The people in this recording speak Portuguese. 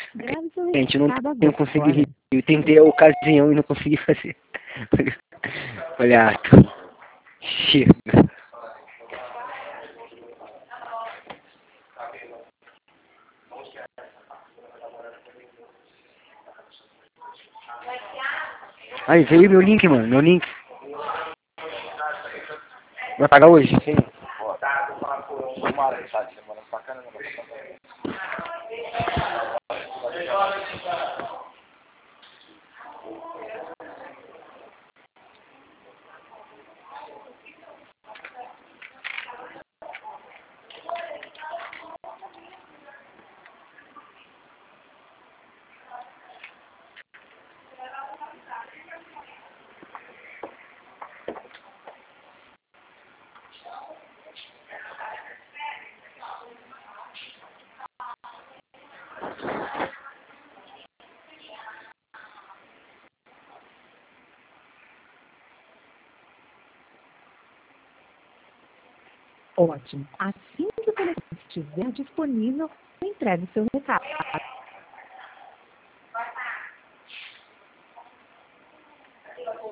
Grave seu Gente, eu não consegui agora. rir. Eu tentei a ocasião e não consegui fazer. Olha, ato. Chega. Aí, veio meu link, mano. Meu link. Vai pagar hoje? Sim. Ótimo. Assim que o telefone estiver disponível, entregue o seu recado.